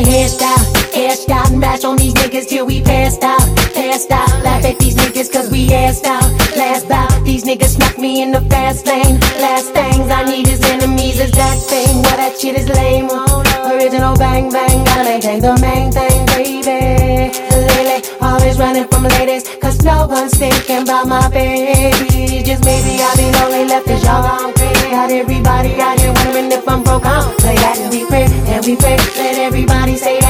hairstyle, and bash on these niggas till we passed out. Laugh at these niggas cause we assed out. Last bout, these niggas snuck me in the fast lane. Last things I need is enemies, is that thing. Well, that shit is lame. Original bang bang, gotta maintain the main thing, baby. Lately, always running from ladies, cause no one's thinking about my baby. Just maybe I be lonely, left as y'all gone crazy. Got everybody out here wondering if I'm broke, I don't play that. And we pray, let everybody say